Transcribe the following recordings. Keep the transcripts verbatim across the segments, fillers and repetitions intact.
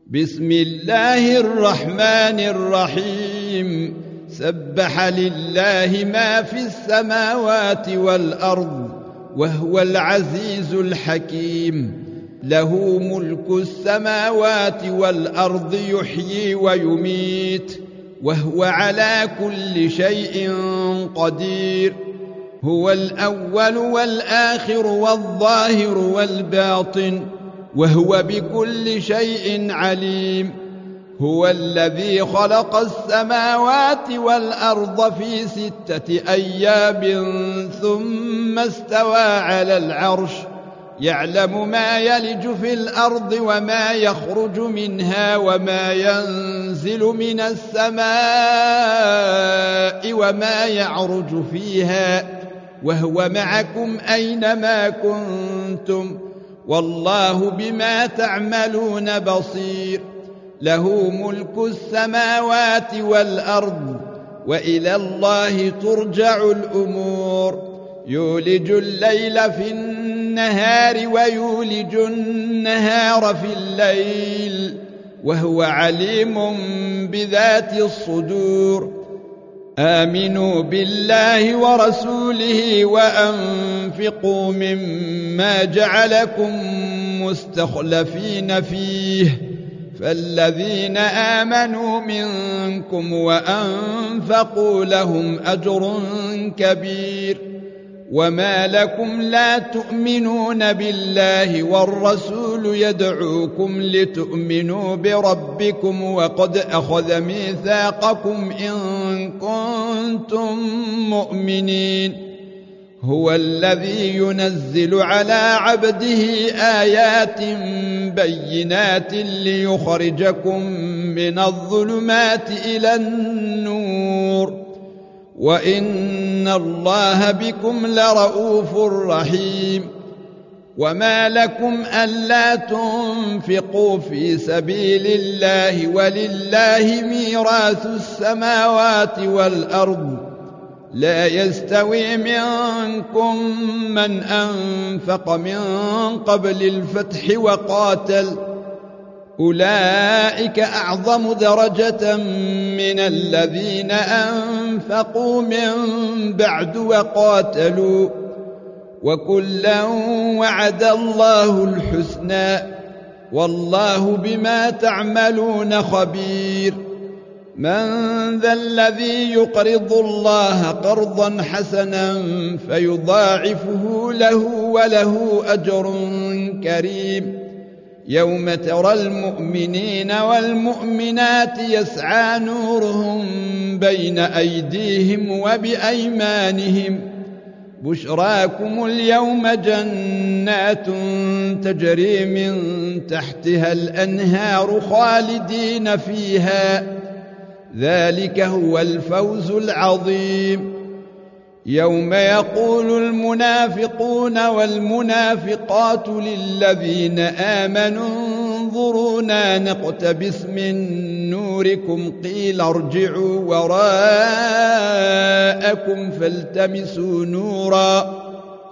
بسم الله الرحمن الرحيم سبح لله ما في السماوات والأرض وهو العزيز الحكيم له ملك السماوات والأرض يحيي ويميت وهو على كل شيء قدير هو الأول والآخر والظاهر والباطن وهو بكل شيء عليم هو الذي خلق السماوات والأرض في ستة أيام ثم استوى على العرش يعلم ما يلج في الأرض وما يخرج منها وما ينزل من السماء وما يعرج فيها وهو معكم أينما كنتم والله بما تعملون بصير له ملك السماوات والأرض وإلى الله ترجع الأمور يولج الليل في النهار ويولج النهار في الليل وهو عليم بذات الصدور آمنوا بالله ورسوله وأنفقوا مما جعلكم مستخلفين فيه فالذين آمنوا منكم وأنفقوا لهم أجر كبير وما لكم لا تؤمنون بالله والرسول يدعوكم لتؤمنوا بربكم وقد أخذ ميثاقكم إن كنتم مؤمنين هو الذي ينزل على عبده آيات بينات ليخرجكم من الظلمات إلى النور وإن الله بكم لرؤوف رحيم وما لكم ألا تنفقوا في سبيل الله ولله ميراث السماوات والأرض لا يستوي منكم من أنفق من قبل الفتح وقاتل أولئك أعظم درجة من الذين أنفقوا من بعد وقاتلوا وكلا وعد الله الحسنى والله بما تعملون خبير من ذا الذي يقرض الله قرضا حسنا فيضاعفه له وله أجر كريم يوم ترى المؤمنين والمؤمنات يسعى نورهم بين أيديهم وبأيمانهم بشراكم اليوم جنات تجري من تحتها الأنهار خالدين فيها ذلك هو الفوز العظيم يوم يقول المنافقون والمنافقات للذين آمنوا انظرونا نقتبس من نوركم قيل ارجعوا وراءكم فالتمسوا نورا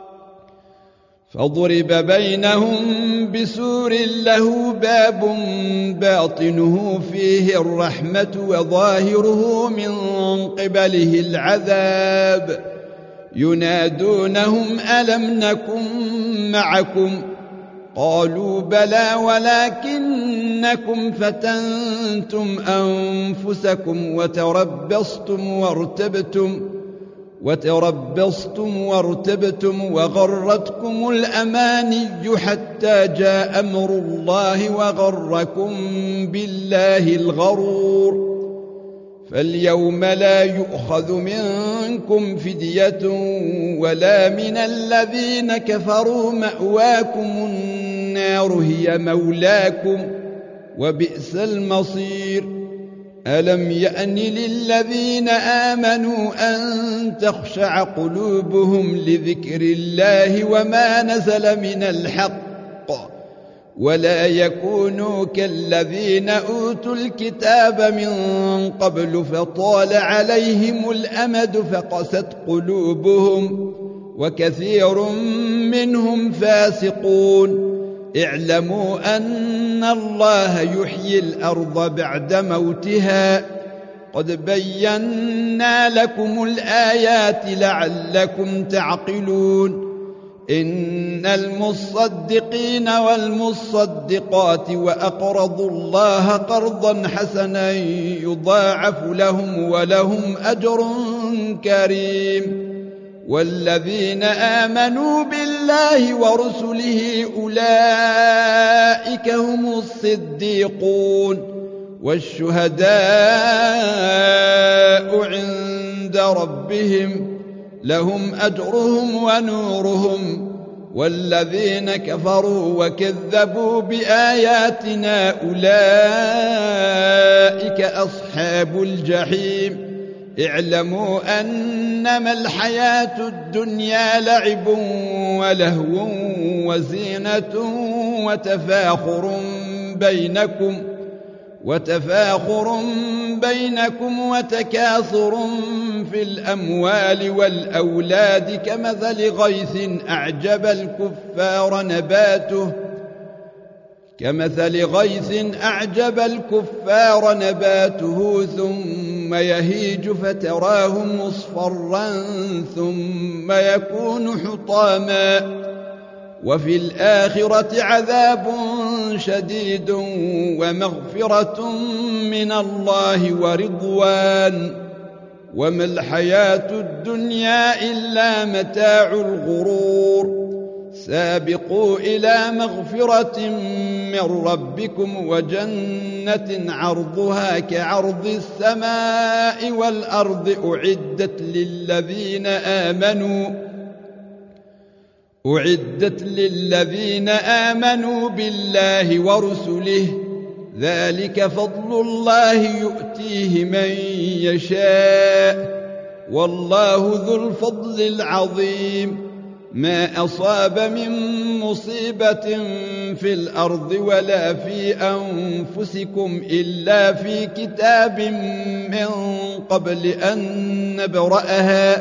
فضرب بينهم بسور له باب باطنه فيه الرحمة وظاهره من قبله العذاب ينادونهم ألم نكن معكم قالوا بلى ولكنكم فتنتم أنفسكم وتربصتم وارتبتم وتربصتم وارتبتم وغرتكم الأماني حتى جاء أمر الله وغركم بالله الغرور فاليوم لا يؤخذ منكم فدية ولا من الذين كفروا مأواكم النار هي مولاكم وبئس المصير ألم يأن للذين آمنوا أن تخشع قلوبهم لذكر الله وما نزل من الحق ولا يكونوا كالذين أوتوا الكتاب من قبل فطال عليهم الأمد فقست قلوبهم وكثير منهم فاسقون اعلموا أن الله يحيي الأرض بعد موتها قد بينا لكم الآيات لعلكم تعقلون إن المصدقين والمصدقات وأقرضوا الله قرضا حسنا يضاعف لهم ولهم أجر كريم والذين آمنوا بالله ورسله أولئك هم الصديقون والشهداء عند ربهم لهم أجرهم ونورهم والذين كفروا وكذبوا بآياتنا أولئك أصحاب الجحيم اعلموا أنما الحياة الدنيا لعب ولهو وزينة وتفاخر بينكم وتفاخر بينكم وتكاثر في الأموال والأولاد كمثل غيث أعجب الكفار نباته كمثل غيث أعجب الكفار نباته ثم يهيج فتراه مصفرا ثم يكون حطاما وفي الآخرة عذاب شديد ومغفرة من الله ورضوان وما الحياة الدنيا إلا متاع الغرور سابقوا إلى مغفرة من ربكم وجنة عرضها كعرض السماء والأرض أعدت للذين آمنوا أعدت للذين آمنوا بالله ورسله ذلك فضل الله يؤتيه من يشاء والله ذو الفضل العظيم ما أصاب من مصيبة في الأرض ولا في أنفسكم إلا في كتاب من قبل أن نبرأها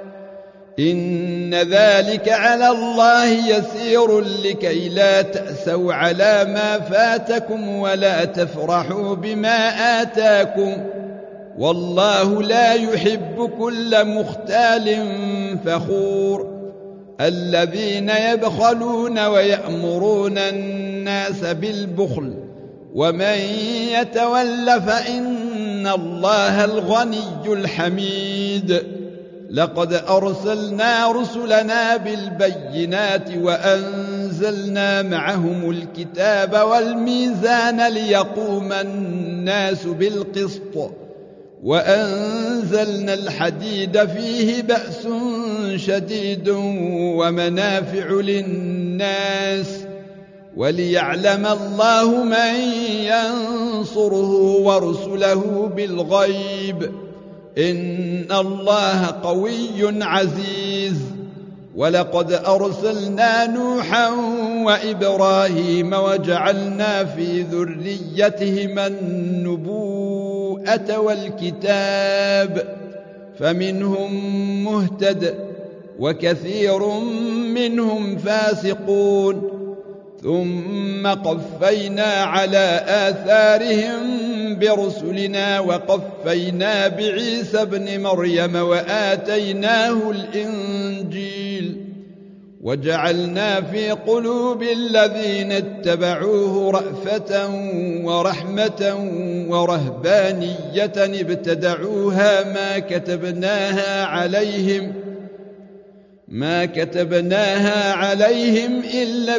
إن ذلك على الله يسير لكي لا تأسوا على ما فاتكم ولا تفرحوا بما آتاكم والله لا يحب كل مختال فخور الذين يبخلون ويأمرون الناس بالبخل ومن يتول فإن الله الغني الحميد لقد أرسلنا رسلنا بالبينات وأنزلنا معهم الكتاب والميزان ليقوم الناس بالقسط وأنزلنا الحديد فيه بأس شديد ومنافع للناس وليعلم الله من ينصره ورسله بالغيب إن الله قوي عزيز ولقد أرسلنا نوحا وإبراهيم وجعلنا في ذريتهما النبوءة والكتاب فمنهم مهتد وكثير منهم فاسقون ثم قفينا على آثارهم برسلنا وقفينا بعيسى ابن مريم وآتيناه الإنجيل وجعلنا في قلوب الذين اتبعوه رأفة ورحمة ورهبانية ابتدعوها ما كتبناها عليهم ما كتبناها عليهم إلا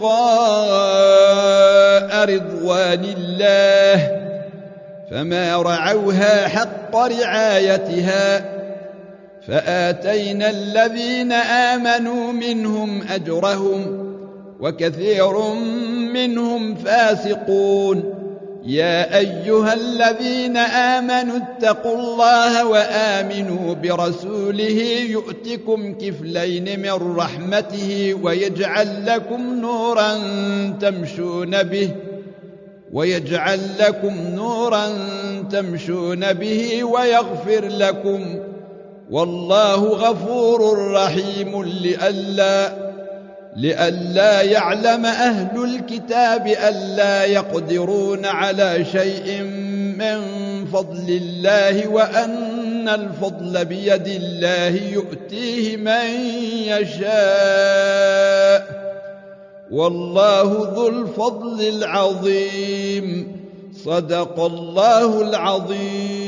ابتغاء رضوان الله فما رعوها حق رعايتها فآتينا الذين آمنوا منهم أجرهم وكثير منهم فاسقون يا أيها الذين آمنوا اتقوا الله وآمنوا برسوله يؤتكم كفلين من رحمته ويجعل لكم نورا تمشون به ويجعل لكم نورا تمشون به ويغفر لكم والله غفور رحيم لئلا لئلا يعلم أهل الكتاب ألا يقدرون على شيء من فضل الله وأن الفضل بيد الله يؤتيه من يشاء والله ذو الفضل العظيم. صدق الله العظيم.